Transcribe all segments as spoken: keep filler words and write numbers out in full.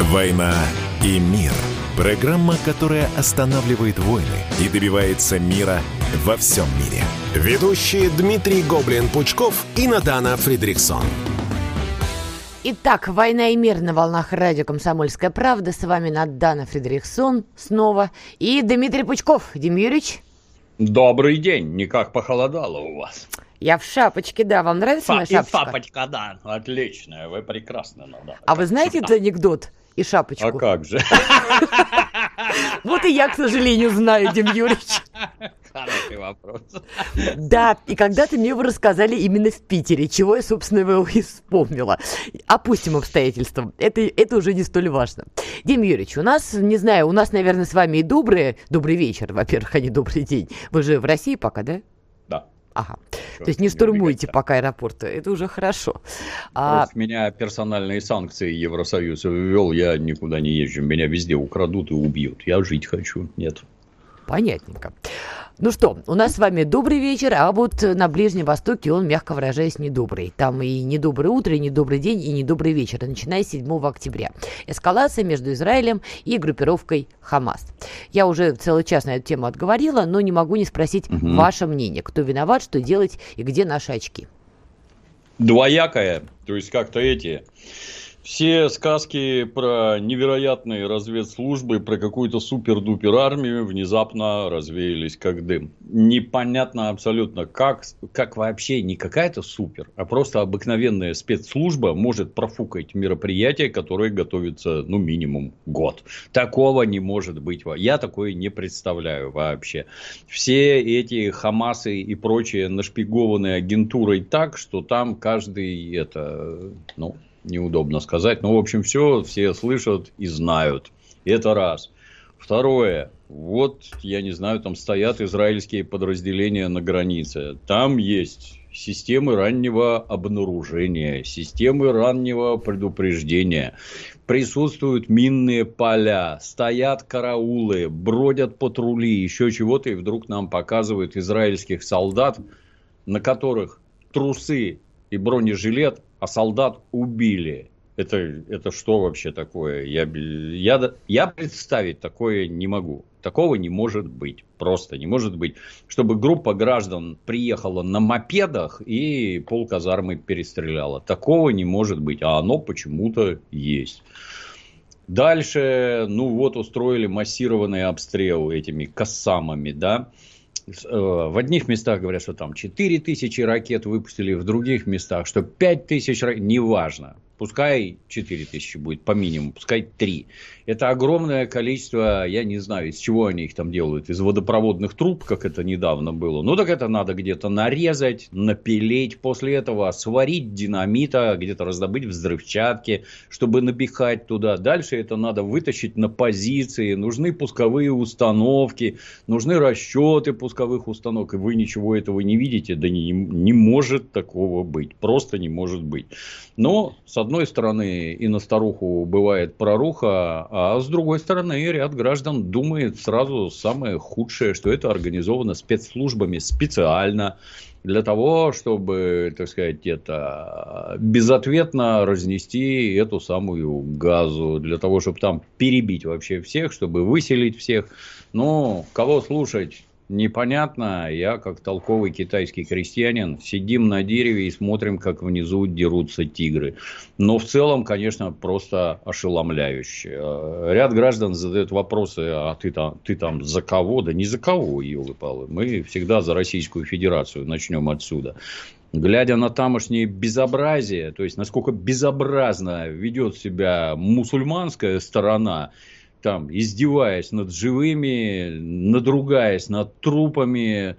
«Война и мир». Программа, которая останавливает войны и добивается мира во всем мире. Ведущие Дмитрий Гоблин-Пучков и Надана Фридрихсон. Итак, «Война и мир» на волнах радио «Комсомольская правда». С вами Надана Фридрихсон снова и Дмитрий Пучков. Дим Юрьевич. Добрый день. Никак похолодало у вас. Я в шапочке, да. Вам нравится Фа- моя шапочка? И шапочка, да. Отличная. Вы прекрасно, Надана. А вы знаете этот анекдот и шапочку? А как же? Вот и я, к сожалению, знаю, Дим Юрьевич. Хороший вопрос. Да, и когда-то мне его рассказали именно в Питере, чего я, собственно, его и вспомнила. Опустим обстоятельства, это, это уже не столь важно. Дим Юрьевич, у нас, не знаю, у нас, наверное, с вами и добрый, добрый вечер, во-первых, а не добрый день. Вы же в России пока, да? Да. Ага. Что, то есть не штурмуете убегать, пока аэропорты, это уже хорошо. А... Против меня персональные санкции Евросоюз ввел, я никуда не езжу, меня везде украдут и убьют. Я жить хочу, нет. Понятненько. Ну что, у нас с вами добрый вечер, а вот на Ближнем Востоке он, мягко выражаясь, недобрый. Там и недоброе утро, и недобрый день, и недобрый вечер, начиная с седьмого октября. Эскалация между Израилем и группировкой Хамас. Я уже целый час на эту тему отговорила, но не могу не спросить угу. ваше мнение. Кто виноват, что делать и где наши очки? Двоякое, то есть как-то эти... Все сказки про невероятные разведслужбы, про какую-то супер-дупер армию внезапно развеялись как дым. Непонятно абсолютно, как, как вообще не какая-то супер, а просто обыкновенная спецслужба может профукать мероприятие, которое готовится, ну, минимум год. Такого не может быть. Я такое не представляю вообще. Все эти Хамасы и прочие нашпигованы агентурой так, что там каждый это, ну... неудобно сказать. Но, в общем, все, все слышат и знают. Это раз. Второе. Вот, я не знаю, там стоят израильские подразделения на границе. Там есть системы раннего обнаружения, системы раннего предупреждения. Присутствуют минные поля, стоят караулы, бродят патрули, еще чего-то. И вдруг нам показывают израильских солдат, на которых трусы и бронежилет, а солдат убили. Это, это что вообще такое? Я, я, я представить такое не могу. Такого не может быть. Просто не может быть. Чтобы группа граждан приехала на мопедах и полказармы перестреляла. Такого не может быть. А оно почему-то есть. Дальше, ну вот, устроили массированный обстрел этими кассамами, да. В одних местах говорят, что там четыре тысячи ракет выпустили, в других местах, что пять тысяч ракет, неважно. Пускай четыре тысячи будет по минимуму, пускай три. Это огромное количество, я не знаю, из чего они их там делают, из водопроводных труб, как это недавно было. Ну, так это надо где-то нарезать, напилить, после этого сварить динамита, где-то раздобыть взрывчатки, чтобы напихать туда. Дальше это надо вытащить на позиции, нужны пусковые установки, нужны расчеты пусковых установок, и вы ничего этого не видите, да не, не может такого быть, просто не может быть. Но, с одной стороны, и на старуху бывает проруха, а с другой стороны, ряд граждан думает сразу самое худшее, что это организовано спецслужбами специально для того, чтобы, так сказать, это безответно разнести эту самую газу, для того, чтобы там перебить вообще всех, чтобы выселить всех. Ну, кого слушать? Непонятно, я как толковый китайский крестьянин, сидим на дереве и смотрим, как внизу дерутся тигры. Но в целом, конечно, просто ошеломляюще. Ряд граждан задают вопросы, а ты там, ты там за кого? Да не за кого, елы-палы. Мы всегда за Российскую Федерацию, начнем отсюда. Глядя на тамошнее безобразие, то есть насколько безобразно ведет себя мусульманская сторона, там, издеваясь над живыми, надругаясь над трупами.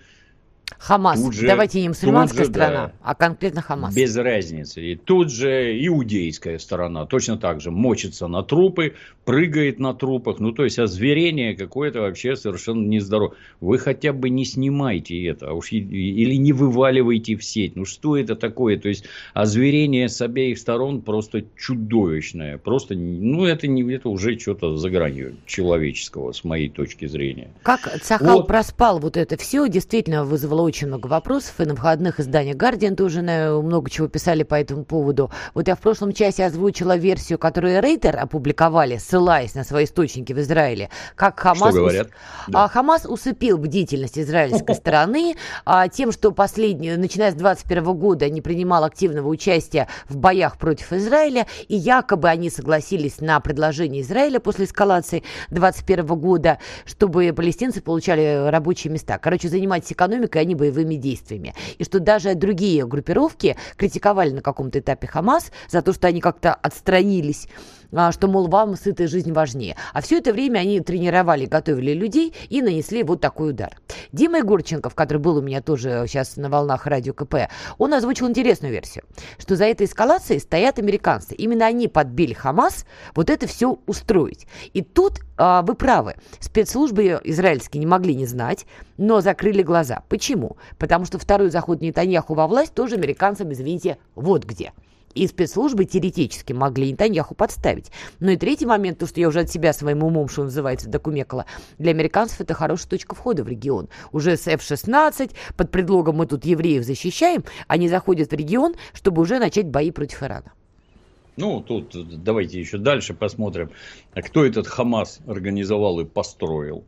Хамас. Же, Давайте не мусульманская же, страна, да, а конкретно Хамас. Без разницы. И тут же иудейская сторона точно так же мочится на трупы, прыгает на трупах. Ну, то есть, озверение какое-то вообще совершенно нездоровое. Вы хотя бы не снимайте это, а уж или не вываливайте в сеть. Ну, что это такое? То есть, озверение с обеих сторон просто чудовищное. Просто, ну, это, не, это уже что-то за гранью человеческого, с моей точки зрения. Как Цахал вот. проспал вот это все, действительно вызвало стало очень много вопросов, и на выходных издания «Гардиан» тоже много чего писали по этому поводу. Вот я в прошлом часе озвучила версию, которую Рейтер опубликовали, ссылаясь на свои источники в Израиле, как Хамас, что говорят? Ус... Да. Хамас усыпил бдительность израильской стороны тем, что последний, начиная с двадцать первого года не принимал активного участия в боях против Израиля, и якобы они согласились на предложение Израиля после эскалации двадцать первого года, чтобы палестинцы получали рабочие места. Короче, занимайтесь экономикой, а не боевыми действиями. И что даже другие группировки критиковали на каком-то этапе Хамас за то, что они как-то отстранились, что, мол, вам сытая жизнь важнее. А все это время они тренировали, готовили людей и нанесли вот такой удар. Дима Егорченков, который был у меня тоже сейчас на волнах радио КП, он озвучил интересную версию, что за этой эскалацией стоят американцы. Именно они подбили Хамас вот это все устроить. И тут а, вы правы, спецслужбы израильские не могли не знать, но закрыли глаза. Почему? Потому что второй заход Нетаньяху во власть тоже американцам, извините, вот где. И спецслужбы теоретически могли Нетаньяху подставить. Ну и третий момент, то, что я уже от себя своим умом, что называется, докумекала, для американцев это хорошая точка входа в регион. Уже с эф шестнадцать, под предлогом мы тут евреев защищаем, они заходят в регион, чтобы уже начать бои против Ирана. Ну, тут давайте еще дальше посмотрим, кто этот Хамас организовал и построил.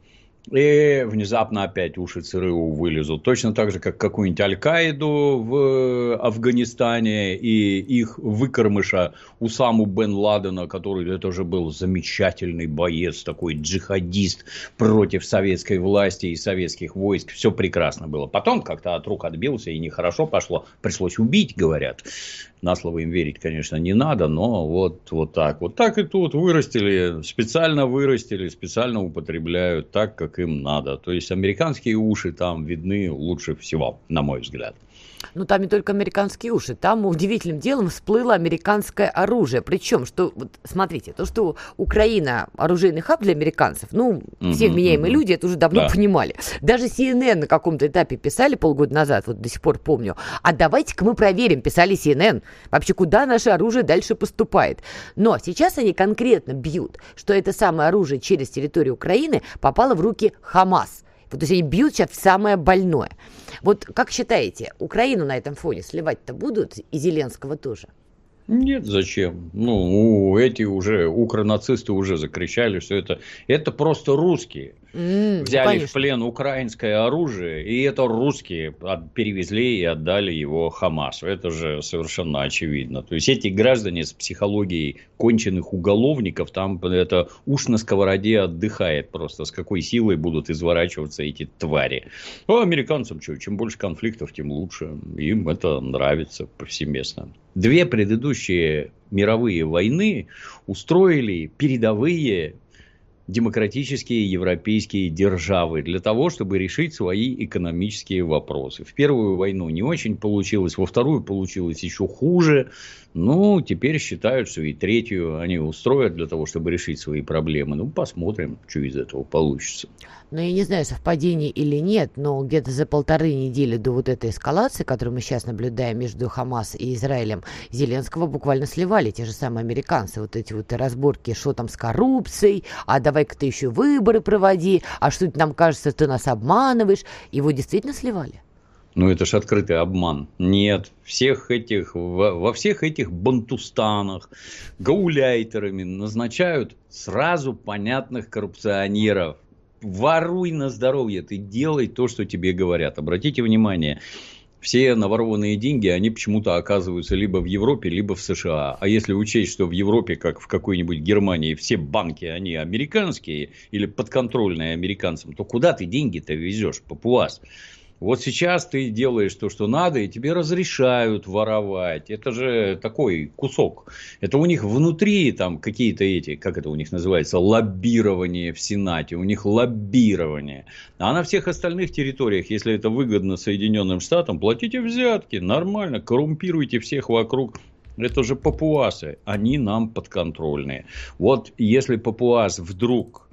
И внезапно опять уши ЦРУ вылезут. Точно так же, как какую-нибудь Аль-Каиду в Афганистане и их выкормыша Усаму бен Ладена, который это же был замечательный боец, такой джихадист против советской власти и советских войск. Все прекрасно было. Потом как-то от рук отбился и нехорошо пошло. Пришлось убить, говорят. На слово им верить, конечно, не надо, но вот, вот так. Вот так и тут вырастили, специально вырастили, специально употребляют так, как им надо. То есть, американские уши там видны лучше всего, на мой взгляд. Ну, там не только американские уши, там удивительным делом всплыло американское оружие. Причем, что, вот, смотрите, то, что Украина оружейный хаб для американцев, ну, mm-hmm, все вменяемые mm-hmm. люди это уже давно да. понимали. Даже си эн эн на каком-то этапе писали полгода назад, вот до сих пор помню, а давайте-ка мы проверим, писали си эн эн, вообще куда наше оружие дальше поступает. Но сейчас они конкретно бьют, что это самое оружие через территорию Украины попало в руки Хамас. Вот, то есть они бьют сейчас в самое больное. Вот как считаете, Украину на этом фоне сливать-то будут и Зеленского тоже? Нет, зачем? Ну, эти уже, укронацисты уже закричали, что это, это просто русские. Mm, Взяли ну, в плен украинское оружие, и это русские перевезли и отдали его Хамасу. Это же совершенно очевидно. То есть, эти граждане с психологией конченых уголовников, там это уж на сковороде отдыхает просто, с какой силой будут изворачиваться эти твари. А американцам что, чем больше конфликтов, тем лучше. Им это нравится повсеместно. Две предыдущие мировые войны устроили передовые демократические европейские державы для того, чтобы решить свои экономические вопросы. В первую войну не очень получилось, во вторую получилось еще хуже. Ну, теперь считают, что и третью они устроят для того, чтобы решить свои проблемы. Ну, посмотрим, что из этого получится. Ну, я не знаю, совпадение или нет, но где-то за полторы недели до вот этой эскалации, которую мы сейчас наблюдаем между Хамас и Израилем, Зеленского буквально сливали те же самые американцы. Вот эти вот разборки, что там с коррупцией, а давай-ка ты еще выборы проводи, а что нам кажется, ты нас обманываешь. Его действительно сливали? Ну, это ж открытый обман. Нет, всех этих, во, во всех этих бантустанах гауляйтерами назначают сразу понятных коррупционеров. Воруй на здоровье, ты делай то, что тебе говорят. Обратите внимание, все наворованные деньги, они почему-то оказываются либо в Европе, либо в США. А если учесть, что в Европе, как в какой-нибудь Германии, все банки, они американские или подконтрольные американцам, то куда ты деньги-то везешь, папуас? Вот сейчас ты делаешь то, что надо, и тебе разрешают воровать. Это же такой кусок. Это у них внутри там какие-то эти, как это у них называется, лоббирование в Сенате. У них лоббирование. А на всех остальных территориях, если это выгодно Соединенным Штатам, платите взятки. Нормально, коррумпируйте всех вокруг. Это же папуасы. Они нам подконтрольные. Вот если папуас вдруг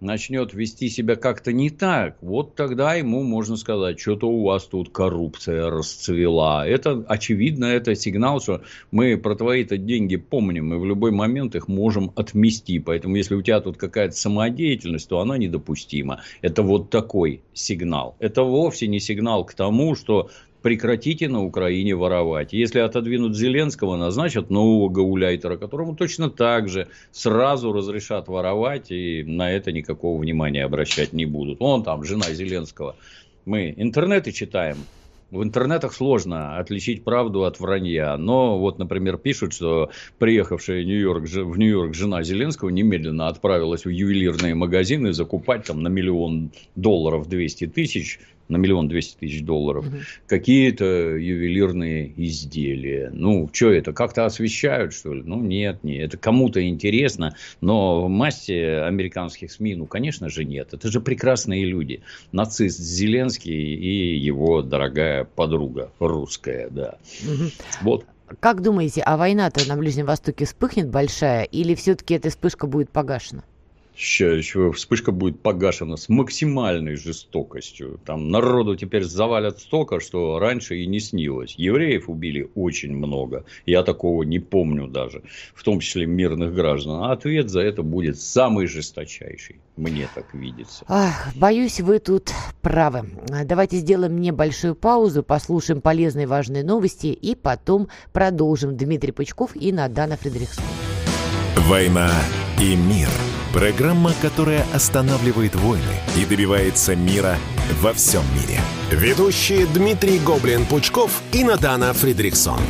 начнет вести себя как-то не так, вот тогда ему можно сказать, что-то у вас тут коррупция расцвела. Это очевидно, это сигнал, что мы про твои-то деньги помним, и в любой момент их можем отмести. Поэтому, если у тебя тут какая-то самодеятельность, то она недопустима. Это вот такой сигнал. Это вовсе не сигнал к тому, что прекратите на Украине воровать. Если отодвинут Зеленского, назначат нового гауляйтера, которому точно так же сразу разрешат воровать, и на это никакого внимания обращать не будут. Он там, жена Зеленского. Мы интернеты читаем. В интернетах сложно отличить правду от вранья. Но вот, например, пишут, что приехавшая в Нью-Йорк, в Нью-Йорк жена Зеленского немедленно отправилась в ювелирные магазины закупать там на миллион долларов двести тысяч, на миллион двести тысяч долларов, угу. какие-то ювелирные изделия. Ну, что это, как-то освещают, что ли? Ну, нет, нет, это кому-то интересно, но в массе американских СМИ, ну, конечно же, нет. Это же прекрасные люди. Нацист Зеленский и его дорогая подруга русская, да. Угу. Вот. Как думаете, а война-то на Ближнем Востоке вспыхнет большая, или все-таки эта вспышка будет погашена? Сейчас еще вспышка будет погашена с максимальной жестокостью. Там народу теперь завалят столько, что раньше и не снилось. Евреев убили очень много. Я такого не помню даже. В том числе мирных граждан. А ответ за это будет самый жесточайший. Мне так видится. Ах, боюсь, вы тут правы. Давайте сделаем небольшую паузу, послушаем полезные важные новости и потом продолжим. Дмитрий Пучков и Надана Фридрихсон. «Война и мир». Программа, которая останавливает войны и добивается мира во всем мире. Ведущие Дмитрий Гоблин-Пучков и Надана Фридрихсон.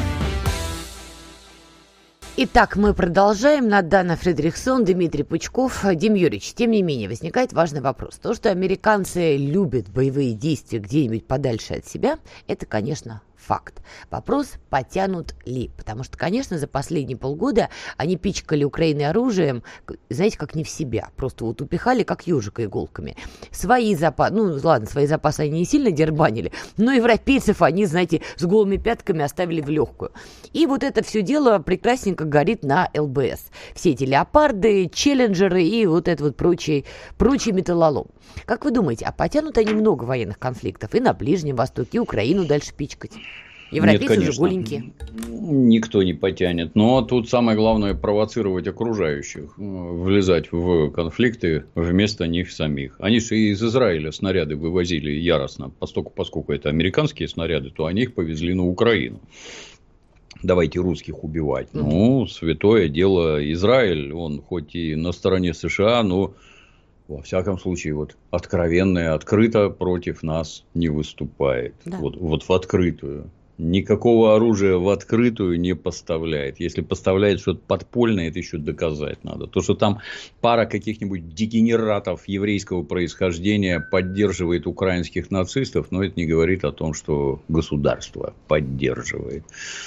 Итак, мы продолжаем. Надана Фридрихсон, Дмитрий Пучков. Дим Юрьевич, тем не менее, возникает важный вопрос. То, что американцы любят боевые действия где-нибудь подальше от себя, это, конечно, факт. Вопрос, потянут ли. Потому что, конечно, за последние полгода они пичкали Украину оружием, знаете, как не в себя. Просто вот упихали, как ежика иголками. Свои запасы, ну ладно, свои запасы они не сильно дербанили, но европейцев они, знаете, с голыми пятками оставили в легкую. И вот это все дело прекрасненько горит на ЛБС. Все эти леопарды, челленджеры и вот этот вот прочий, прочий металлолом. Как вы думаете, а потянут они много военных конфликтов и на Ближнем Востоке, и Украину дальше пичкать? Европейцы Нет, же голенькие. Никто не потянет. Но тут самое главное провоцировать окружающих, влезать в конфликты вместо них самих. Они же из Израиля снаряды вывозили яростно, поскольку, поскольку это американские снаряды, то они их повезли на Украину. Давайте русских убивать. Mm-hmm. Ну, святое дело Израиль, он хоть и на стороне США, но во всяком случае, вот откровенно и открыто против нас не выступает. Да. Вот, вот в открытую. Никакого оружия в открытую не поставляет. Если поставляет что-то подпольное, это еще доказать надо. То, что там пара каких-нибудь дегенератов еврейского происхождения поддерживает украинских нацистов, но это не говорит о том, что государство поддерживает.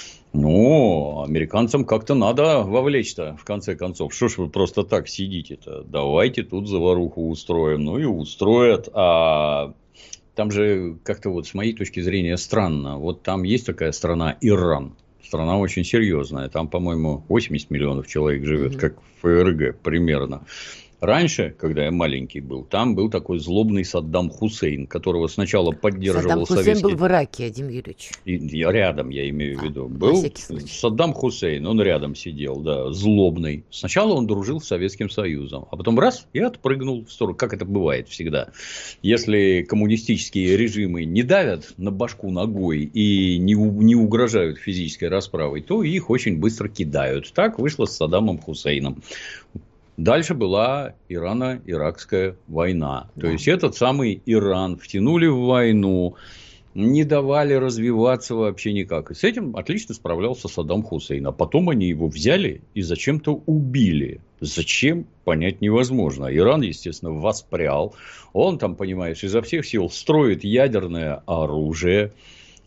Ну, американцам как-то надо вовлечь-то, в конце концов. Что ж вы просто так сидите-то? Давайте тут заваруху устроим. Ну, и устроят. А там же как-то вот с моей точки зрения странно. Вот там есть такая страна Иран. Страна очень серьезная. Там, по-моему, восемьдесят миллионов человек живет, mm-hmm. как в ФРГ примерно. Раньше, когда я маленький был, там был такой злобный Саддам Хусейн, которого сначала поддерживал Саддам советский... Хусейн был в Ираке, Дим Юрьевич. И, я рядом, я имею в виду. А, был Саддам Хусейн, он рядом сидел, да, злобный. Сначала он дружил с Советским Союзом, а потом раз и отпрыгнул в сторону, как это бывает всегда. Если коммунистические режимы не давят на башку ногой и не, не угрожают физической расправой, то их очень быстро кидают. Так вышло с Саддамом Хусейном. Дальше была Ирано-Иракская война. Да. То есть, этот самый Иран втянули в войну, не давали развиваться вообще никак. И с этим отлично справлялся Саддам Хусейн. А потом они его взяли и зачем-то убили. Зачем, понять невозможно. Иран, естественно, воспрял. Он там, понимаешь, изо всех сил строит ядерное оружие.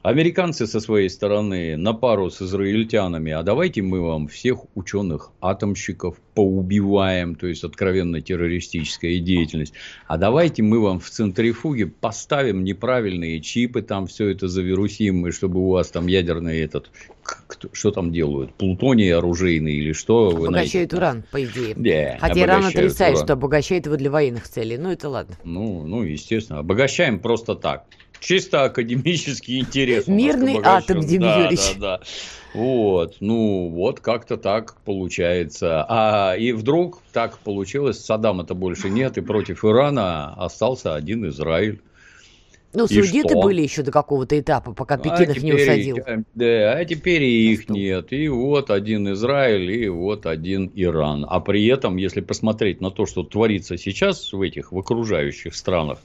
Американцы со своей стороны на пару с израильтянами, а давайте мы вам всех ученых-атомщиков поубиваем, то есть откровенно террористическая деятельность, а давайте мы вам в центрифуге поставим неправильные чипы, там все это завирусим, и чтобы у вас там ядерный этот, что там делают, плутоний оружейный или что? Обогащают уран, по идее. Yeah, Хотя Иран отрицает, уран. Что обогащает его для военных целей, ну это ладно. Ну, ну естественно, обогащаем просто так. Чисто академический интерес. Мирный атом, Дим да, Юрьевич. Да, да. Вот, ну, вот как-то так получается. А и вдруг так получилось, Саддама-то больше нет, и против Ирана остался один Израиль. Ну, судиты были еще до какого-то этапа, пока Пекин их не усадил. Да, а теперь и их нет. И вот один Израиль, и вот один Иран. А при этом, если посмотреть на то, что творится сейчас в этих, в окружающих странах,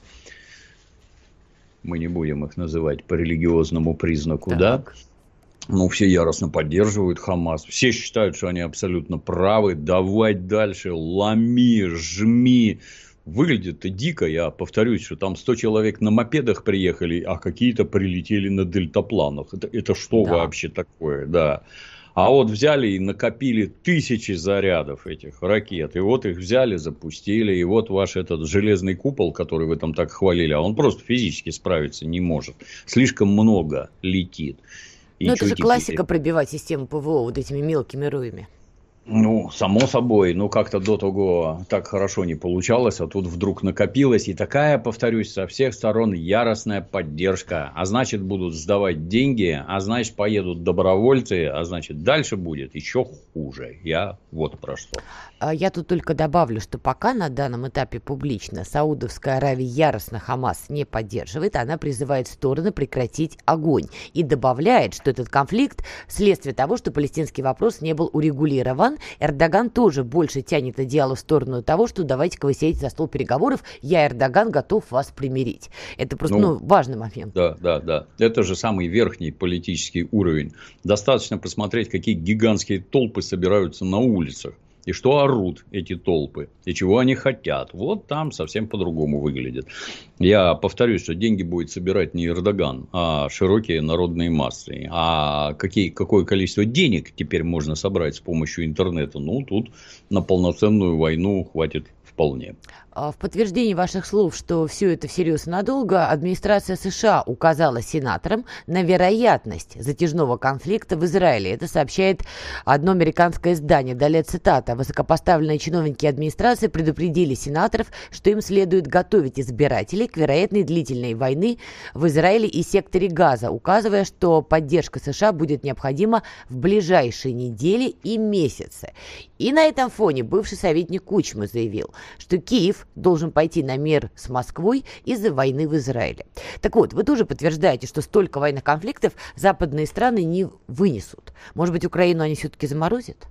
мы не будем их называть по религиозному признаку, так. да? Ну, все яростно поддерживают Хамас. Все считают, что они абсолютно правы. Давай дальше, ломи, жми. Выглядит-то дико. Я повторюсь, что там сто человек на мопедах приехали, а какие-то прилетели на дельтапланах. Это, это что да. вообще такое? Да. А вот взяли и накопили тысячи зарядов этих ракет. И вот их взяли, запустили. И вот ваш этот железный купол, который вы там так хвалили, а он просто физически справиться не может. Слишком много летит. Но это же теперь? Классика пробивать систему ПВО вот этими мелкими роями. Ну, само собой, ну как-то до того так хорошо не получалось, а тут вдруг накопилось. И такая, повторюсь, со всех сторон яростная поддержка. А значит, будут сдавать деньги, а значит, поедут добровольцы, а значит, дальше будет еще хуже. Я вот про что. Я тут только добавлю, что пока на данном этапе публично Саудовская Аравия яростно Хамас не поддерживает, она призывает стороны прекратить огонь и добавляет, что этот конфликт следствие того, что палестинский вопрос не был урегулирован. Эрдоган тоже больше тянет одеяло в сторону того, что давайте-ка вы сядете за стол переговоров, я, Эрдоган, готов вас примирить. Это просто ну, ну, важный момент. Да, да, да. Это же самый верхний политический уровень. Достаточно посмотреть, какие гигантские толпы собираются на улицах. И что орут эти толпы, и чего они хотят. Вот там совсем по-другому выглядит. Я повторюсь, что деньги будет собирать не Эрдоган, а широкие народные массы. А какие, какое количество денег теперь можно собрать с помощью интернета? Ну, тут на полноценную войну хватит вполне. В подтверждение ваших слов, что все это всерьез и надолго, администрация США указала сенаторам на вероятность затяжного конфликта в Израиле. Это сообщает одно американское издание. Далее цитата. Высокопоставленные чиновники администрации предупредили сенаторов, что им следует готовить избирателей к вероятной длительной войны в Израиле и секторе Газа, указывая, что поддержка США будет необходима в ближайшие недели и месяцы. И на этом фоне бывший советник Кучмы заявил, что Киев должен пойти на мир с Москвой из-за войны в Израиле. Так вот, вы тоже подтверждаете, что столько военных конфликтов западные страны не вынесут. Может быть, Украину они все-таки заморозят?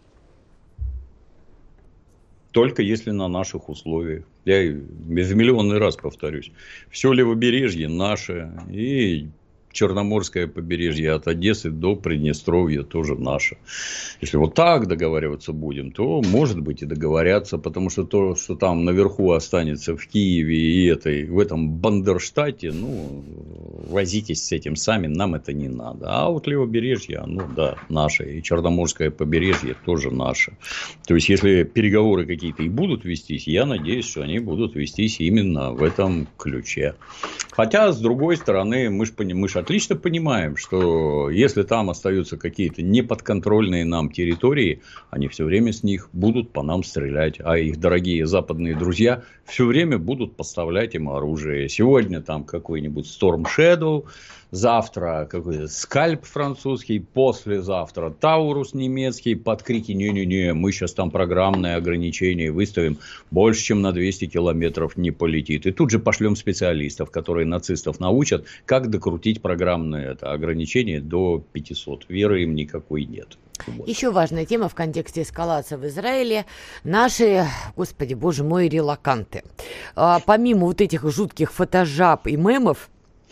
Только если на наших условиях. Я в миллионный раз повторюсь. Все левобережье наше и Черноморское побережье от Одессы до Приднестровья тоже наше. Если вот так договариваться будем, то, может быть, и договорятся, потому что то, что там наверху останется в Киеве и этой, в этом Бандерштате, ну, возитесь с этим сами, нам это не надо. А вот левобережье, ну, да, наше, и Черноморское побережье тоже наше. То есть, если переговоры какие-то и будут вестись, я надеюсь, что они будут вестись именно в этом ключе. Хотя, с другой стороны, мы же мы ж отлично понимаем, что если там остаются какие-то неподконтрольные нам территории, они все время с них будут по нам стрелять. А их дорогие западные друзья все время будут поставлять им оружие. Сегодня там какой-нибудь Storm Shadow, завтра какой-то Скальп французский, послезавтра Таурус немецкий под крики «не-не-не, мы сейчас там программное ограничение выставим, больше чем на двести километров не полетит». И тут же пошлем специалистов, которые нацистов научат, как докрутить программное это ограничение до пятисот. Веры им никакой нет. Вот. Еще важная тема в контексте эскалации в Израиле. Наши, господи, боже мой, релоканты. А, помимо вот этих жутких фотожаб и мемов,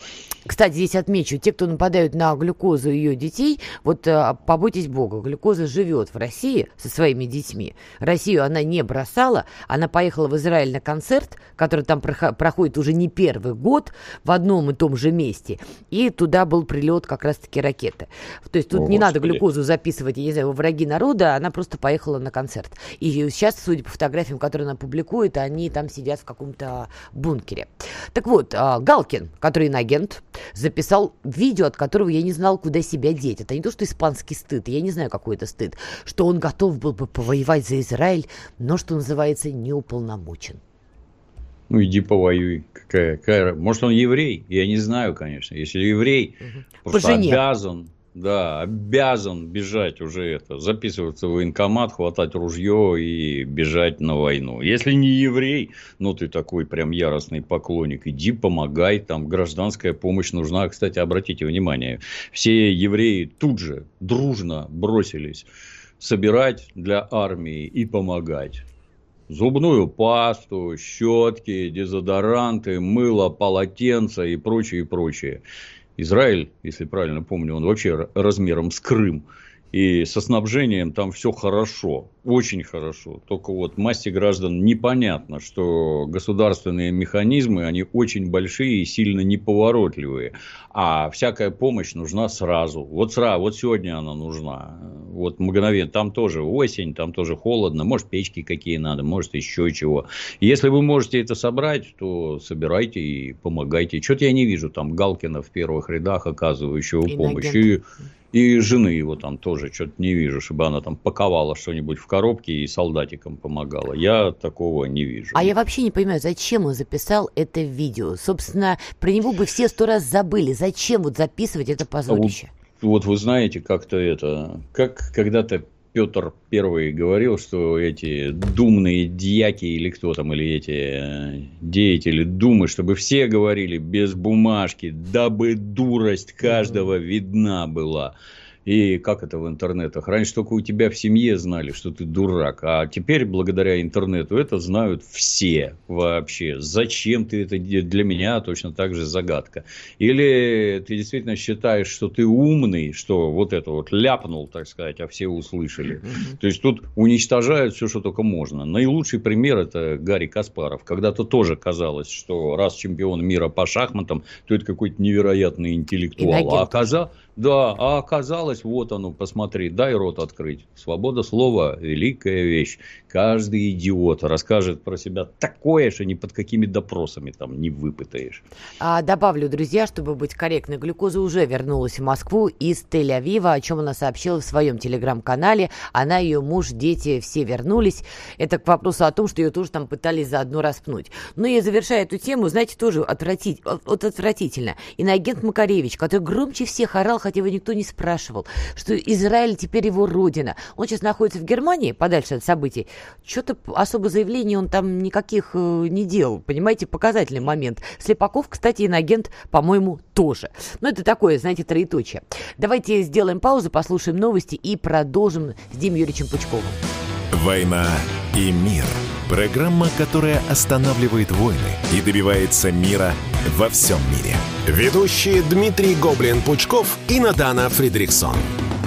Кстати, здесь отмечу, те, кто нападают на глюкозу ее детей, вот побойтесь Бога, глюкоза живет в России со своими детьми. Россию она не бросала, она поехала в Израиль на концерт, который там проходит уже не первый год в одном и том же месте, и туда был прилет как раз-таки ракеты. То есть тут О, не Господи. надо глюкозу записывать, я не знаю, во враги народа, она просто поехала на концерт. И сейчас, судя по фотографиям, которые она публикует, они там сидят в каком-то бункере. Так вот, Галкин, который иноагент, записал видео, от которого я не знал, куда себя деть. Это не то, что испанский стыд, я не знаю, какой это стыд, что он готов был бы повоевать за Израиль, но, что называется, не уполномочен. Ну, иди повоюй. Какая, какая... Может, он еврей? Я не знаю, конечно. Если еврей, угу. просто обязан... Да, обязан бежать уже это, записываться в военкомат, хватать ружье и бежать на войну. Если не еврей, ну ты такой прям яростный поклонник, иди помогай, там гражданская помощь нужна. Кстати, обратите внимание, все евреи тут же дружно бросились собирать для армии и помогать. Зубную пасту, щетки, дезодоранты, мыло, полотенца и прочее, и прочее. Израиль, если правильно помню, он вообще размером с Крым. И со снабжением там все хорошо, очень хорошо. Только вот массе граждан непонятно, что государственные механизмы, они очень большие и сильно неповоротливые. А всякая помощь нужна сразу. Вот сразу, вот сегодня она нужна. Вот мгновенно. Там тоже осень, там тоже холодно. Может, печки какие надо, может, еще чего. Если вы можете это собрать, то собирайте и помогайте. Что-то я не вижу там Галкина в первых рядах, оказывающего помощь. И... И жены его там тоже что-то не вижу, чтобы она там паковала что-нибудь в коробке и солдатикам помогала. Я такого не вижу. А я вообще не понимаю, зачем он записал это видео. Собственно, про него бы все сто раз забыли. Зачем вот записывать это позорище? Вот, вот вы знаете, как-то это... Как когда-то Петр Первый говорил, что эти думные дьяки или кто там, или эти деятели думы, чтобы все говорили без бумажки, дабы дурость каждого видна была. И как это в интернетах? Раньше только у тебя в семье знали, что ты дурак. А теперь, благодаря интернету, это знают все вообще. Зачем ты это делаешь? Для меня точно так же загадка. Или ты действительно считаешь, что ты умный, что вот это вот ляпнул, так сказать, а все услышали. Mm-hmm. То есть, тут уничтожают все, что только можно. Наилучший пример – это Гарри Каспаров. Когда-то тоже казалось, что раз чемпион мира по шахматам, то это какой-то невероятный интеллектуал. А оказалось... Да, а оказалось, вот оно, посмотри, дай рот открыть. Свобода слова – великая вещь. Каждый идиот расскажет про себя такое, что ни под какими допросами там не выпытаешь. А, добавлю, друзья, чтобы быть корректной, глюкоза уже вернулась в Москву из Тель-Авива, о чем она сообщила в своем телеграм-канале. Она, ее муж, дети все вернулись. Это к вопросу о том, что ее тоже там пытались заодно распнуть. Ну и завершая эту тему, знаете, тоже отвратить, вот отвратительно. Иноагент Макаревич, который громче всех орал, хотя его никто не спрашивал, что Израиль теперь его родина. Он сейчас находится в Германии, подальше от событий. Что-то особо заявлений он там никаких э, не делал. Понимаете, показательный момент. Слепаков, кстати, иноагент, по-моему, тоже. Но это такое, знаете, троеточие. Давайте сделаем паузу, послушаем новости и продолжим с Димой Юрьевичем Пучковым. «Война и мир». Программа, которая останавливает войны и добивается мира во всем мире. Ведущие Дмитрий Гоблин-Пучков и Надана Фридрихсон.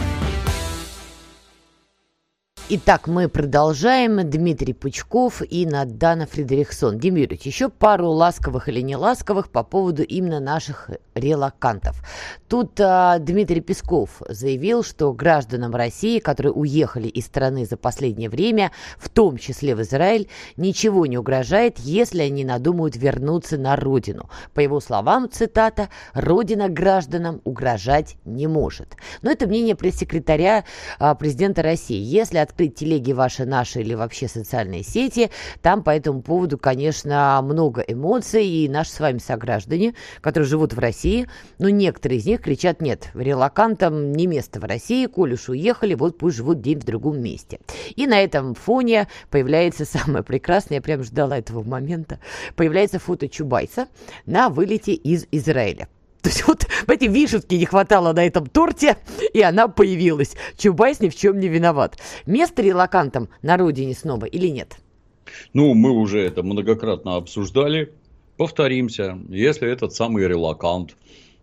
Итак, мы продолжаем. Дмитрий Пучков и Надана Фридрихсон. Дим Юрьевич, еще пару ласковых или не ласковых по поводу именно наших релокантов. Тут а, Дмитрий Песков заявил, что гражданам России, которые уехали из страны за последнее время, в том числе в Израиль, ничего не угрожает, если они надумают вернуться на родину. По его словам, цитата, «Родина гражданам угрожать не может». Но это мнение пресс-секретаря а, президента России. Если открыть телеги ваши, наши или вообще социальные сети, там по этому поводу, конечно, много эмоций, и наши с вами сограждане, которые живут в России, но некоторые из них кричат: нет, релокантам не место в России, коль уж уехали, вот пусть живут день в другом месте. И на этом фоне появляется самое прекрасное, я прям ждала этого момента, появляется фото Чубайса на вылете из Израиля. То есть вот эти вишенки не хватало на этом торте, и она появилась. Чубайс ни в чем не виноват. Место релокантам на родине снова или нет? Ну, мы уже это многократно обсуждали. Повторимся. Если этот самый релокант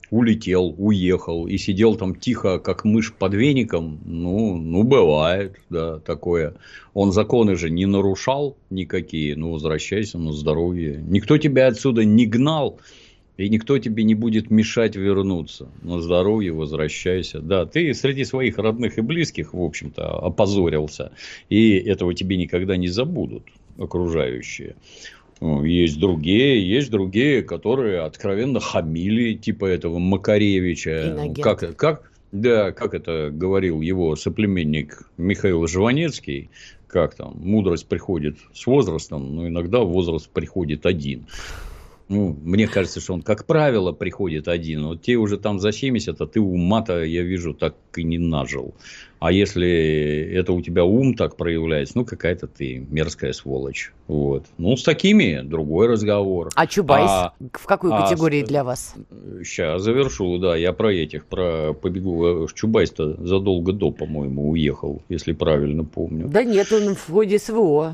улетел, уехал и сидел там тихо, как мышь под веником, ну, ну, бывает, да, такое. Он законы же не нарушал никакие, ну, возвращайся на здоровье. Никто тебя отсюда не гнал, и никто тебе не будет мешать вернуться. На здоровье возвращайся. Да, ты среди своих родных и близких, в общем-то, опозорился, и этого тебе никогда не забудут окружающие. Есть другие, есть другие, которые откровенно хамили, типа этого Макаревича. Как, как, да, как это говорил его соплеменник Михаил Жванецкий, как там, мудрость приходит с возрастом, но иногда возраст приходит один. Ну, мне кажется, что он, как правило, приходит один. Вот те уже там за семьдесят, а ты ума-то, я вижу, так и не нажил. А если это у тебя ум так проявляется, ну, какая-то ты мерзкая сволочь. Вот. Ну, с такими другой разговор. А Чубайс а, в какой а, категории для вас? Сейчас завершу, да, я про этих, про побегу. Чубайс-то задолго до, по-моему, уехал, если правильно помню. Да нет, он в ходе СВО.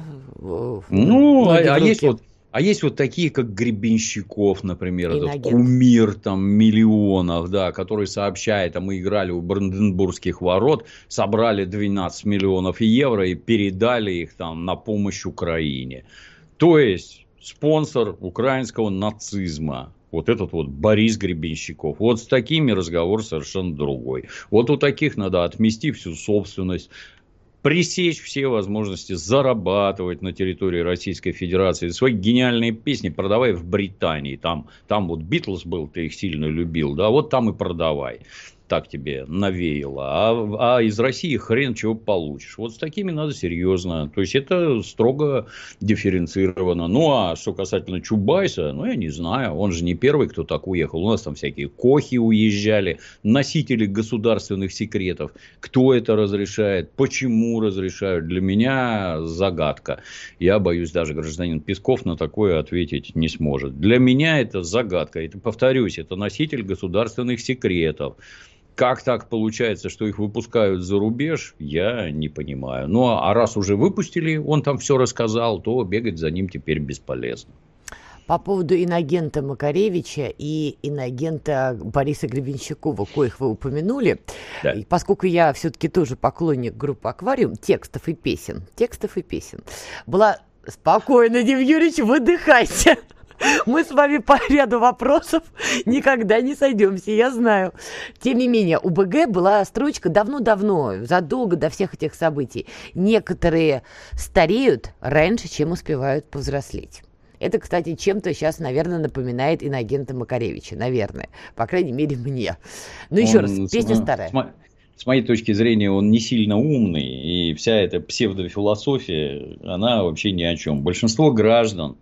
Ну, а, а есть вот... А есть вот такие, как Гребенщиков, например, этот кумир там миллионов, да, который сообщает, а мы играли у Бранденбургских ворот, собрали двенадцать миллионов евро и передали их там на помощь Украине. То есть спонсор украинского нацизма. Вот этот вот Борис Гребенщиков. Вот с такими разговор совершенно другой. Вот у таких надо отмести всю собственность. Пресечь все возможности зарабатывать на территории Российской Федерации. Свои гениальные песни продавай в Британии. Там, там вот Битлз был, ты их сильно любил. Да, вот там и продавай. Так тебе навеяло. А, а из России хрен чего получишь. Вот с такими надо серьезно. То есть, это строго дифференцировано. Ну, а что касательно Чубайса, ну, я не знаю. Он же не первый, кто так уехал. У нас там всякие кохи уезжали. Носители государственных секретов. Кто это разрешает? Почему разрешают? Для меня загадка. Я боюсь, даже гражданин Песков на такое ответить не сможет. Для меня это загадка. Это, повторюсь, это носитель государственных секретов. Как так получается, что их выпускают за рубеж, я не понимаю. Ну, а раз уже выпустили, он там все рассказал, то бегать за ним теперь бесполезно. По поводу инагента Макаревича и инагента Бориса Гребенщикова, коих вы упомянули, да. И поскольку я все-таки тоже поклонник группы «Аквариум», текстов и песен, текстов и песен, была спокойно, Дим Юрьевич, выдыхайте. Мы с вами по ряду вопросов никогда не сойдемся, я знаю. Тем не менее, у БГ была строчка давно-давно, задолго до всех этих событий. Некоторые стареют раньше, чем успевают повзрослеть. Это, кстати, чем-то сейчас, наверное, напоминает инагента Макаревича, наверное. По крайней мере, мне. Но еще он, раз, песня с, старая. С, с моей точки зрения, он не сильно умный. И вся эта псевдофилософия, она вообще ни о чем. Большинство граждан,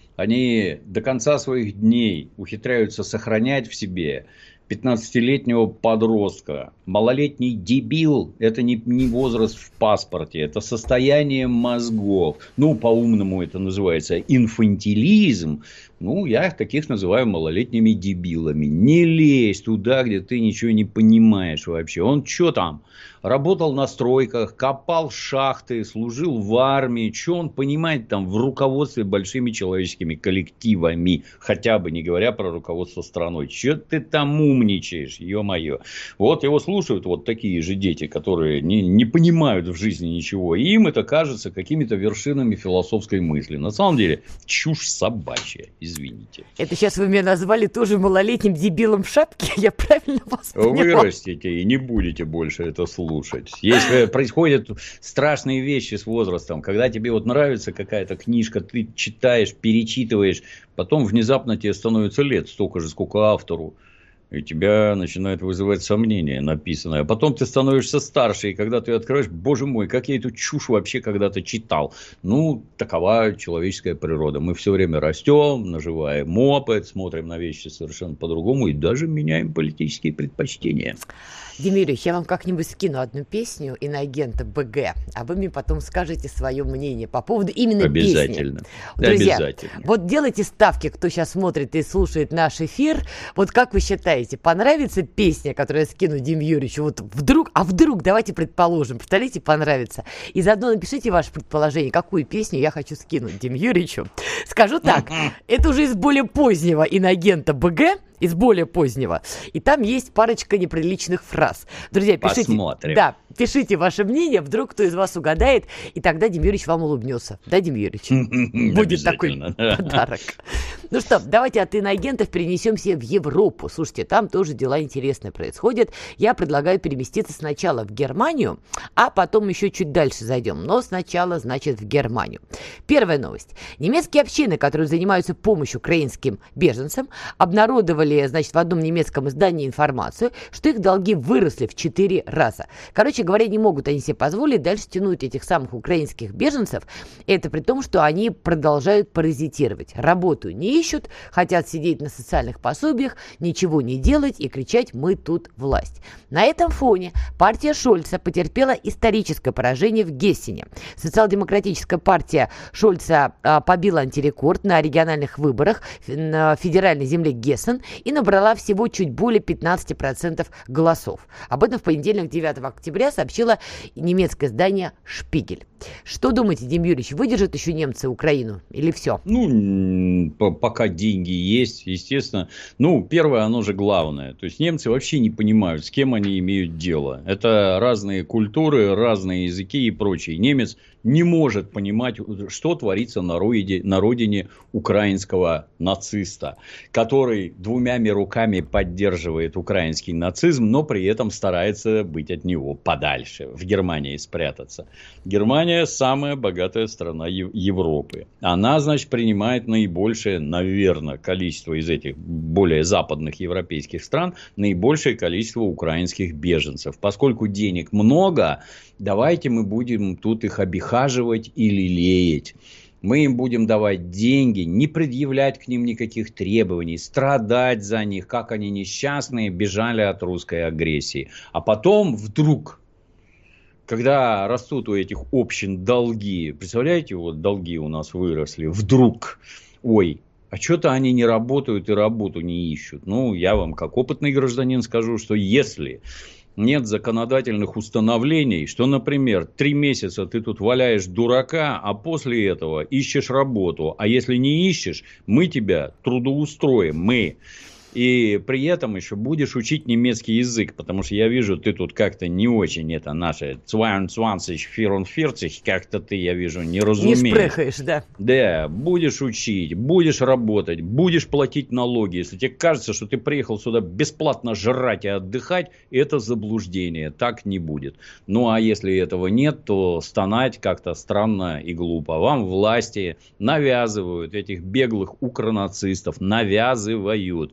они до конца своих дней ухитряются сохранять в себе пятнадцатилетнего подростка. Малолетний дебил – это не, не возраст в паспорте, это состояние мозгов. Ну, по-умному это называется инфантилизм. Ну, я таких называю малолетними дебилами. Не лезь туда, где ты ничего не понимаешь вообще. Он что там? Работал на стройках, копал шахты, служил в армии. Что он понимает там в руководстве большими человеческими коллективами? Хотя бы не говоря про руководство страной. Что ты там умничаешь, ё-моё. Вот его слушают вот такие же дети, которые не, не понимают в жизни ничего. И им это кажется какими-то вершинами философской мысли. На самом деле, чушь собачья. Извините. Это сейчас вы меня назвали тоже малолетним дебилом в шапке? Я правильно вас поняла? Вырастите и не будете больше это слушать. Если происходят страшные вещи с возрастом, когда тебе вот нравится какая-то книжка, ты читаешь, перечитываешь, потом внезапно тебе становится лет столько же, сколько автору. И тебя начинает вызывать сомнения написанное. А потом ты становишься старше, и когда ты открываешь, боже мой, как я эту чушь вообще когда-то читал. Ну, такова человеческая природа. Мы все время растем, наживаем опыт, смотрим на вещи совершенно по-другому и даже меняем политические предпочтения. Дим Юрьевич, я вам как-нибудь скину одну песню инагента БГ, а вы мне потом скажете свое мнение по поводу именно Обязательно. песни. Друзья, Обязательно. Вот делайте ставки, кто сейчас смотрит и слушает наш эфир. Вот как вы считаете, понравится песня, которую я скину Дим Юрьевичу? Вот вдруг, а вдруг, давайте предположим, представляете, понравится. И заодно напишите ваше предположение, какую песню я хочу скинуть Дим Юрьевичу. Скажу так, это уже из более позднего инагента БГ. из более позднего. И там есть парочка неприличных фраз. Друзья, пишите. Посмотрим. Да, пишите ваше мнение, вдруг кто из вас угадает, и тогда Дим Юрьевич вам улыбнется. Да, Дим Юрьевич? Будет такой подарок. Ну что, давайте от иноагентов перенесемся в Европу. Слушайте, там тоже дела интересные происходят. Я предлагаю переместиться сначала в Германию, а потом еще чуть дальше зайдем. Но сначала, значит, в Германию. Первая новость. Немецкие общины, которые занимаются помощью украинским беженцам, обнародовали, значит, в одном немецком издании информацию, что их долги выросли в четыре раза. Короче говоря, не могут они себе позволить дальше тянуть этих самых украинских беженцев. Это при том, что они продолжают паразитировать. Работу не ищут, хотят сидеть на социальных пособиях, ничего не делать и кричать «мы тут власть». На этом фоне партия Шольца потерпела историческое поражение в Гессене. Социал-демократическая партия Шольца а, побила антирекорд на региональных выборах на федеральной земле Гессен и набрала всего чуть более пятнадцать процентов голосов. Об этом в понедельник, девятого октября, сообщило немецкое издание «Шпигель». Что думаете, Дим Юрьевич, выдержат еще немцы Украину или все? Ну, пока деньги есть, естественно. Ну, первое, оно же главное. То есть, немцы вообще не понимают, с кем они имеют дело. Это разные культуры, разные языки и прочее. Немец не может понимать, что творится на родине, на родине украинского нациста, который двумя руками поддерживает украинский нацизм, но при этом старается быть от него подальше, в Германии спрятаться. Германия самая богатая страна Европы. Она, значит, принимает наибольшее, наверное, количество из этих более западных европейских стран, наибольшее количество украинских беженцев. Поскольку денег много, давайте мы будем тут их обихаживать и лелеять. Мы им будем давать деньги, не предъявлять к ним никаких требований, страдать за них, как они несчастные бежали от русской агрессии. А потом вдруг, когда растут у этих общин долги, представляете, вот долги у нас выросли, вдруг, ой, а что-то они не работают и работу не ищут. Ну, я вам как опытный гражданин скажу, что если нет законодательных установлений, что, например, три месяца ты тут валяешь дурака, а после этого ищешь работу. А если не ищешь, мы тебя трудоустроим, мы. И при этом еще будешь учить немецкий язык, потому что я вижу, ты тут как-то не очень, это наше двадцать, четырнадцать, как-то ты, я вижу, не разумеешь. Не спрыхаешь, да. Да, будешь учить, будешь работать, будешь платить налоги. Если тебе кажется, что ты приехал сюда бесплатно жрать и отдыхать, это заблуждение, так не будет. Ну, а если этого нет, то стонать как-то странно и глупо. Вам власти навязывают этих беглых укронацистов, навязывают,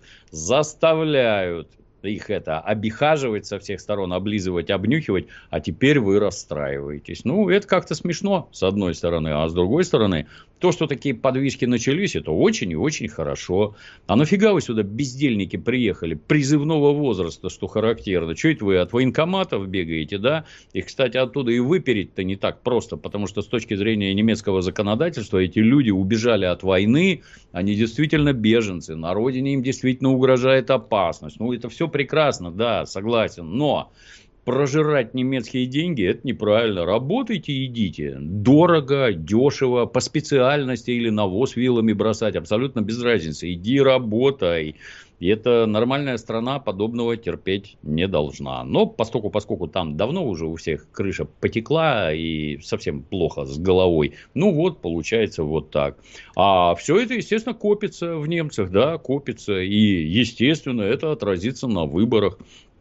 заставляют их это обихаживать со всех сторон, облизывать, обнюхивать, а теперь вы расстраиваетесь. Ну, это как-то смешно, с одной стороны, а с другой стороны, то, что такие подвижки начались, это очень и очень хорошо. А нафига вы сюда, бездельники, приехали, призывного возраста, что характерно? Что это вы от военкоматов бегаете, да? И, кстати, оттуда и выпереть-то не так просто, потому что с точки зрения немецкого законодательства эти люди убежали от войны, они действительно беженцы, на родине им действительно угрожает опасность. Ну, это все прекрасно, да, согласен, но прожирать немецкие деньги – это неправильно. Работайте и идите. Дорого, дешево, по специальности или навоз вилами бросать. Абсолютно без разницы. Иди работай. И это нормальная страна подобного терпеть не должна. Но поскольку, поскольку там давно уже у всех крыша потекла и совсем плохо с головой, ну вот получается вот так. А все это, естественно, копится в немцах, да, копится. И, естественно, это отразится на выборах.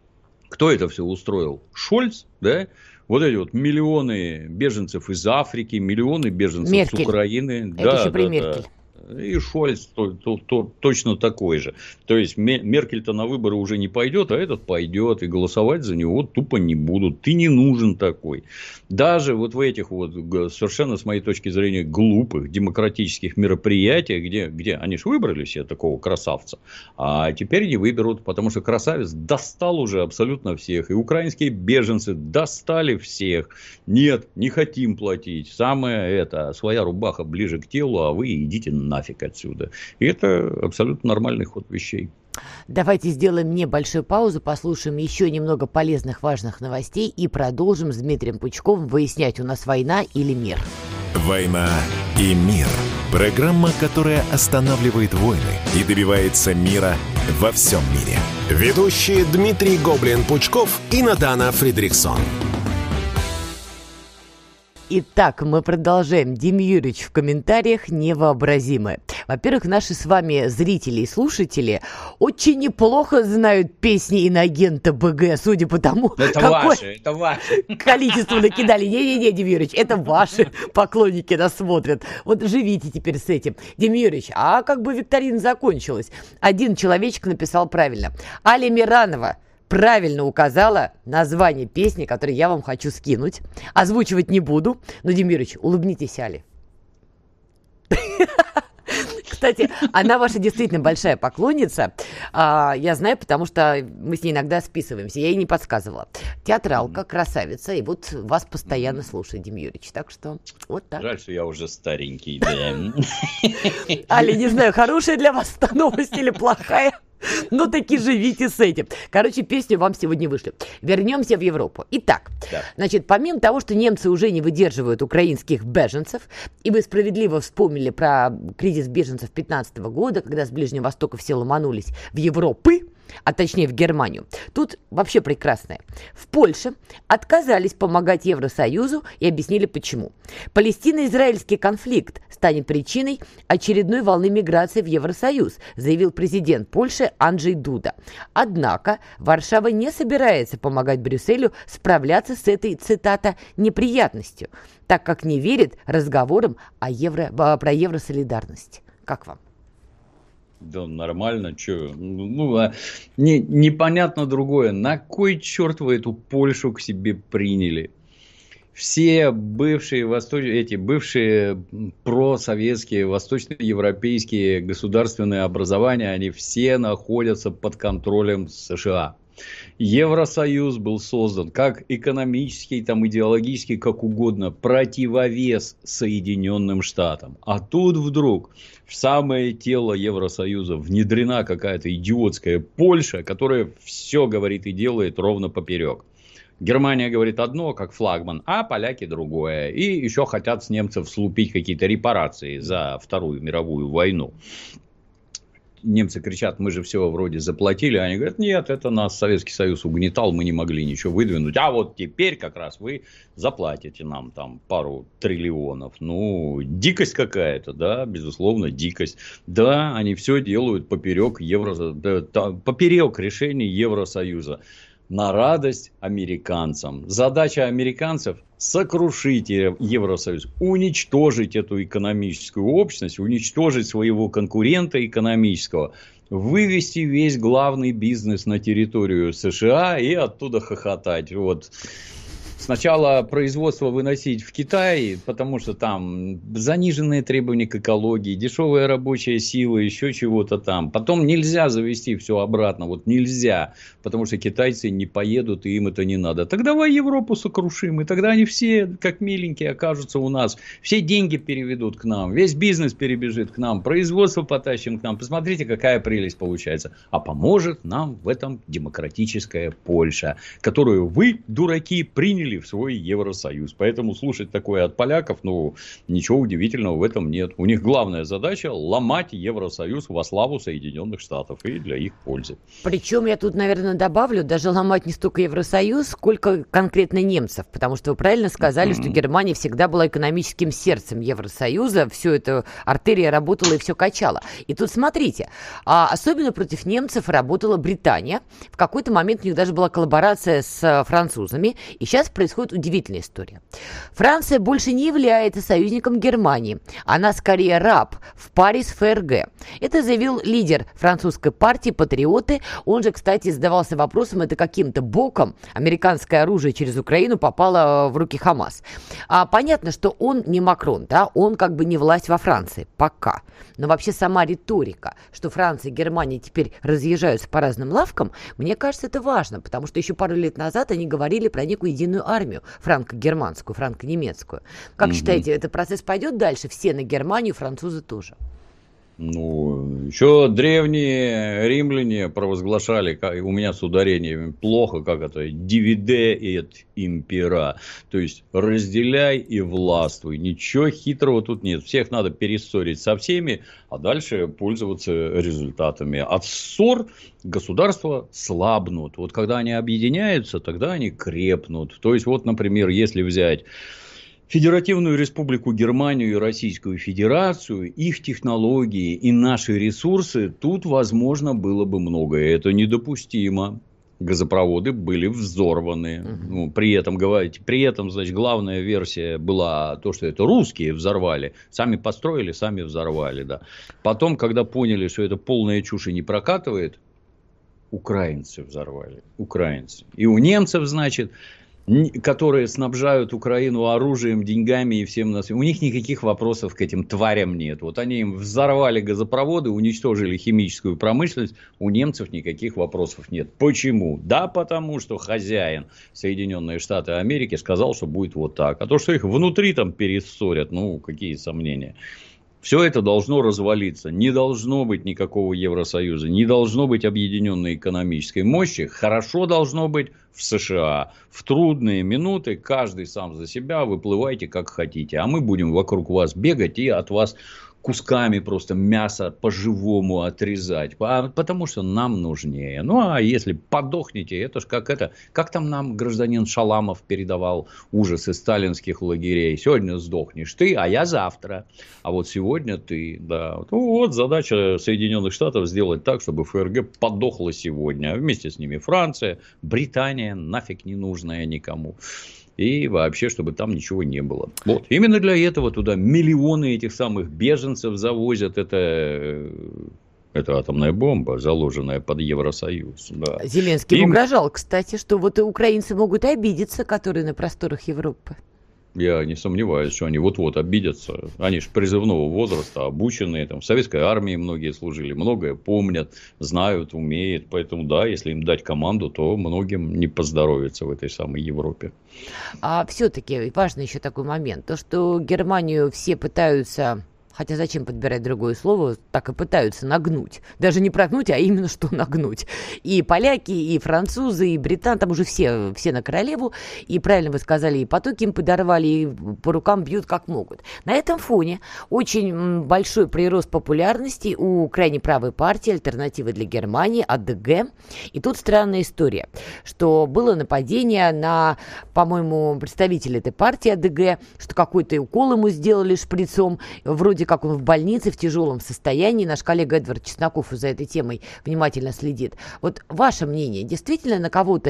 Кто это все устроил? Шольц, да? Вот эти вот миллионы беженцев из Африки, миллионы беженцев Меркель. С Украины. Это да, еще при да, Меркель. Да. И Шольц то, то, то, точно такой же. То есть Меркель-то на выборы уже не пойдет, а этот пойдет. И голосовать за него тупо не будут. Ты не нужен такой. Даже вот в этих вот совершенно, с моей точки зрения, глупых демократических мероприятиях, где, где они же выбрали себе такого красавца, а теперь не выберут, потому что красавец достал уже абсолютно всех. И украинские беженцы достали всех. Нет, не хотим платить. Самое это, своя рубаха ближе к телу, а вы идите на нафиг отсюда. И это абсолютно нормальный ход вещей. Давайте сделаем небольшую паузу, послушаем еще немного полезных, важных новостей и продолжим с Дмитрием Пучковым выяснять, у нас война или мир. «Война и мир» – программа, которая останавливает войны и добивается мира во всем мире. Ведущие Дмитрий Гоблин-Пучков и Натана Фридрихсон. Итак, мы продолжаем. Дим Юрьевич в комментариях невообразимое. Во-первых, наши с вами зрители и слушатели очень неплохо знают песни инагента БГ, судя по тому, это какое ваши, это ваши. количество накидали. Не-не-не, Дим Юрьевич, это ваши поклонники нас смотрят. Вот живите теперь с этим. Дим Юрьевич, а как бы викторина закончилась? Один человечек написал правильно. Аля Миранова правильно указала название песни, которую я вам хочу скинуть. Озвучивать не буду. Но, Дим Юрьевич, улыбнитесь Але. Кстати, она ваша действительно большая поклонница. А, я знаю, потому что мы с ней иногда списываемся. Я ей не подсказывала. Театралка, красавица. И вот вас постоянно слушает, Дим Юрьевич. Так что вот так. Жаль, что я уже старенький. Да. Аля, не знаю, хорошая для вас эта новость или плохая. Ну, таки живите с этим. Короче, песню вам сегодня вышли. Вернемся в Европу. Итак, да. Значит, помимо того, что немцы уже не выдерживают украинских беженцев, и вы справедливо вспомнили про кризис беженцев две тысячи пятнадцатого года, когда с Ближнего Востока все ломанулись в Европу, а точнее в Германию. Тут вообще прекрасное. В Польше отказались помогать Евросоюзу и объяснили почему. Палестино-израильский конфликт станет причиной очередной волны миграции в Евросоюз, заявил президент Польши Анджей Дуда. Однако Варшава не собирается помогать Брюсселю справляться с этой, цитата, неприятностью, так как не верит разговорам о евро, про евросолидарность. Как вам? Да нормально, что? Ну, а не, непонятно другое. На кой черт вы эту Польшу к себе приняли? Все бывшие, восточ... эти бывшие просоветские, восточноевропейские государственные образования, они все находятся под контролем США. Евросоюз был создан как экономический, там, идеологический, как угодно, противовес Соединенным Штатам. А тут вдруг в самое тело Евросоюза внедрена какая-то идиотская Польша, которая все говорит и делает ровно поперек. Германия говорит одно, как флагман, а поляки другое. И еще хотят с немцев слупить какие-то репарации за Вторую мировую войну. Немцы кричат, мы же все вроде заплатили. Они говорят, нет, это нас Советский Союз угнетал, мы не могли ничего выдвинуть. А вот теперь как раз вы заплатите нам там пару триллионов. Ну, дикость какая-то, да, безусловно, дикость. Да, они все делают поперек, евро... поперек решений Евросоюза. На радость американцам. Задача американцев – сокрушить Евросоюз, уничтожить эту экономическую общность, уничтожить своего конкурента экономического, вывести весь главный бизнес на территорию США и оттуда хохотать. Вот. Сначала производство выносить в Китай, потому что там заниженные требования к экологии, дешевая рабочая сила, еще чего-то там. Потом нельзя завести все обратно, вот нельзя, потому что китайцы не поедут и им это не надо. Так давай Европу сокрушим, и тогда они все как миленькие окажутся у нас. Все деньги переведут к нам, весь бизнес перебежит к нам, производство потащим к нам. Посмотрите, какая прелесть получается. А поможет нам в этом демократическая Польша, которую вы, дураки, приняли в свой Евросоюз. Поэтому слушать такое от поляков, ну, ничего удивительного в этом нет. У них главная задача ломать Евросоюз во славу Соединенных Штатов и для их пользы. Причем я тут, наверное, добавлю, даже ломать не столько Евросоюз, сколько конкретно немцев. Потому что вы правильно сказали, mm-hmm. что Германия всегда была экономическим сердцем Евросоюза. Все это, артерия работала и все качала. И тут смотрите, а особенно против немцев работала Британия. В какой-то момент у них даже была коллаборация с французами. И сейчас происходит удивительная история. Франция больше не является союзником Германии. Она скорее раб в паре с ФРГ. Это заявил лидер французской партии «Патриоты». Он же, кстати, задавался вопросом, это каким-то боком американское оружие через Украину попало в руки Хамас. А понятно, что он не Макрон, да, он как бы не власть во Франции пока. Но вообще сама риторика, что Франция и Германия теперь разъезжаются по разным лавкам, мне кажется, это важно, потому что еще пару лет назад они говорили про некую единую армию франко-германскую, франко-немецкую. Как mm-hmm. считаете, этот процесс пойдет дальше? Все на Германию, французы тоже? Ну, еще древние римляне провозглашали, как, у меня с ударением плохо, как это, divide et impera, то есть разделяй и властвуй. Ничего хитрого тут нет, всех надо перессорить со всеми, а дальше пользоваться результатами. От ссор государства слабнут. Вот когда они объединяются, тогда они крепнут. То есть, вот, например, если взять Федеративную Республику Германию и Российскую Федерацию, их технологии и наши ресурсы, тут возможно было бы многое. Это недопустимо. Газопроводы были взорваны. Uh-huh. Ну, при этом, говорите, при этом, значит, главная версия была то, что это русские взорвали. Сами построили, сами взорвали. Да. Потом, когда поняли, что это полная чушь и не прокатывает, украинцы взорвали. Украинцы. И у немцев, значит, которые снабжают Украину оружием, деньгами и всем на свете. У них никаких вопросов к этим тварям нет. Вот они им взорвали газопроводы, уничтожили химическую промышленность. У немцев никаких вопросов нет. Почему? Да, потому что хозяин Соединенные Штаты Америки сказал, что будет вот так. А то, что их внутри там перессорят, ну, какие сомнения. Все это должно развалиться. Не должно быть никакого Евросоюза. Не должно быть объединенной экономической мощи. Хорошо должно быть в США. В трудные минуты каждый сам за себя выплывайте как хотите. А мы будем вокруг вас бегать и от вас кусками просто мясо по-живому отрезать. Потому что нам нужнее. Ну, а если подохнете, это ж как это... Как там нам гражданин Шаламов передавал ужасы сталинских лагерей. Сегодня сдохнешь ты, а я завтра. А вот сегодня ты, да. Ну, вот задача Соединенных Штатов сделать так, чтобы ФРГ подохла сегодня. А вместе с ними Франция, Британия, нафиг не нужная никому. И вообще, чтобы там ничего не было. Вот. Именно для этого туда миллионы этих самых беженцев завозят. Это, это атомная бомба, заложенная под Евросоюз. Да. Зеленский Им... угрожал, кстати, что вот и украинцы могут обидеться, которые на просторах Европы. Я не сомневаюсь, что они вот-вот обидятся. Они же призывного возраста, обученные. Там, в советской армии многие служили, многое помнят, знают, умеют. Поэтому, да, если им дать команду, то многим не поздоровится в этой самой Европе. А все-таки важный еще такой момент. То, что Германию все пытаются... Хотя зачем подбирать другое слово, так и пытаются нагнуть. Даже не прогнуть, а именно что нагнуть. И поляки, и французы, и британцы, там уже все, все на королеву. И правильно вы сказали, и потоки им подорвали, и по рукам бьют как могут. На этом фоне очень большой прирост популярности у крайне правой партии «Альтернативы для Германии», АДГ. И тут странная история, что было нападение на, по-моему, представителя этой партии АДГ, что какой-то укол ему сделали шприцом, вроде как он в больнице в тяжелом состоянии. Наш коллега Эдвард Чесноков за этой темой внимательно следит. Вот ваше мнение, действительно на кого-то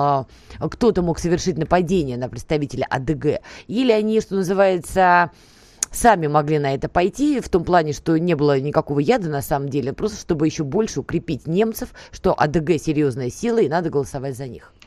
э, кто-то мог совершить нападение на представителя АДГ? Или они, что называется, сами могли на это пойти, в том плане, что не было никакого яда на самом деле, просто чтобы еще больше укрепить немцев, что АДГ серьезная сила и надо голосовать за них?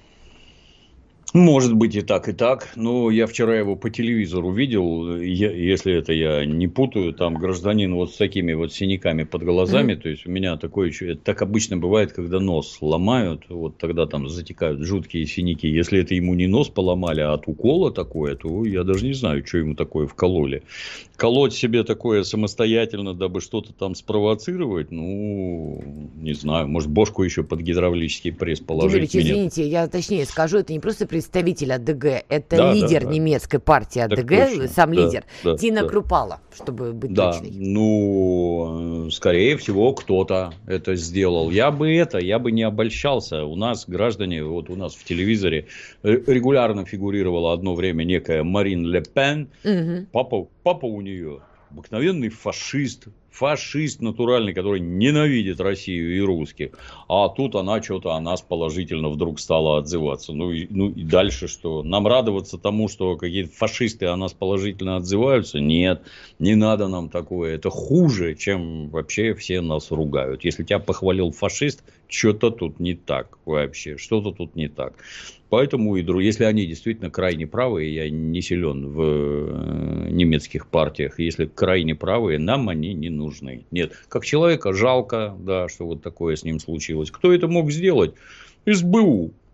Может быть и так, и так. Но я вчера его по телевизору видел. Я, если это я не путаю, там гражданин вот с такими вот синяками под глазами. Mm-hmm. То есть у меня такое еще. Это так обычно бывает, когда нос ломают. Вот тогда там затекают жуткие синяки. Если это ему не нос поломали, а от укола такое, то я даже не знаю, что ему такое вкололи. Колоть себе такое самостоятельно, дабы что-то там спровоцировать, ну, не знаю. Может, бошку еще под гидравлический пресс положить. Дмитрий, извините, я точнее скажу, это не просто представитель АДГ, это да, лидер да, да. немецкой партии АДГ, точно, сам да, лидер, да, Тина да. Крупала, чтобы быть да, точной. Ну, скорее всего, кто-то это сделал. Я бы это, я бы не обольщался. У нас граждане, вот у нас в телевизоре регулярно фигурировало одно время некая Марин Ле Пен. Угу. Папа, папа у нее обыкновенный фашист. Фашист натуральный, который ненавидит Россию и русских. А тут она что-то о нас положительно вдруг стала отзываться. Ну и, ну и дальше что? Нам радоваться тому, что какие-то фашисты о нас положительно отзываются? Нет, не надо нам такое. Это хуже, чем вообще все нас ругают. Если тебя похвалил фашист, что-то тут не так вообще. Что-то тут не так. Поэтому, и если они действительно крайне правые, я не силен в немецких партиях, если крайне правые, нам они не нужны. Нет, как человека жалко, да, что вот такое с ним случилось. Кто это мог сделать? СБУ.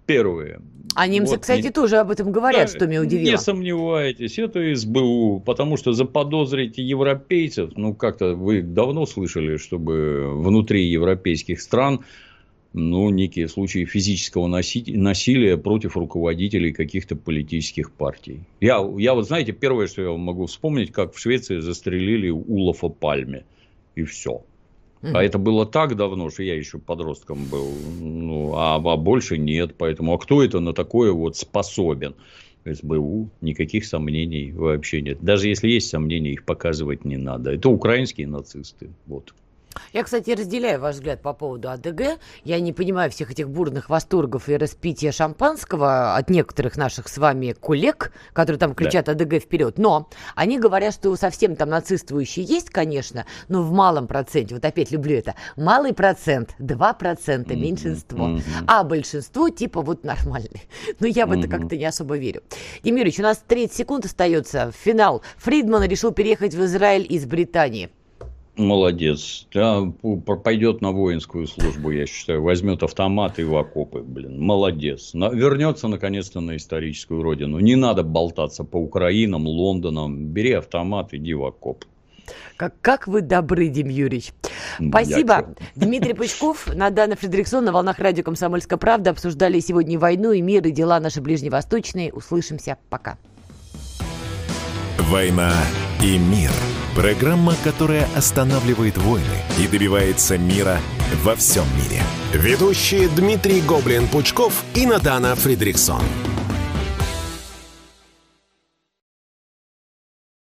первые. А немцы, вот, кстати, не... тоже об этом говорят, да, что меня удивило. Не сомневайтесь, это СБУ, потому что заподозрить европейцев, ну, как-то вы давно слышали, чтобы внутри европейских стран, ну, некие случаи физического наси... насилия против руководителей каких-то политических партий. Я, я вот, знаете, первое, что я могу вспомнить, как в Швеции застрелили Улафа Пальме, и все. Mm-hmm. А это было так давно, что я еще подростком был, ну, а, а больше нет. Поэтому, а кто это на такое вот способен? СБУ, никаких сомнений вообще нет. Даже если есть сомнения, их показывать не надо. Это украинские нацисты. Вот. Я, кстати, разделяю ваш взгляд по поводу АДГ. Я не понимаю всех этих бурных восторгов и распития шампанского от некоторых наших с вами коллег, которые там кричат да. АДГ вперед. Но они говорят, что совсем там нацистующие есть, конечно, но в малом проценте. Вот опять люблю это. Малый процент, два процента меньшинство. Mm-hmm. А большинство типа вот нормальные. Но я в mm-hmm. это как-то не особо верю. Дим Юрьевич, у нас тридцать секунд остается. Финал. Фридман решил переехать в Израиль из Британии. Молодец. Да, пойдет на воинскую службу, я считаю. Возьмет автомат и в окопы. Блин, молодец. Вернется наконец-то на историческую родину. Не надо болтаться по Украинам, Лондонам. Бери автомат, иди в окоп. Как, как вы добры, Дим Юрьевич. Спасибо. Дмитрий Пучков, Надана Фридрихсон на волнах радио «Комсомольская правда» обсуждали сегодня войну и мир, и дела наши ближневосточные. Услышимся. Пока. «Война и мир». Программа, которая останавливает войны и добивается мира во всем мире. Ведущие Дмитрий Гоблин-Пучков и Надана Фридрихсон.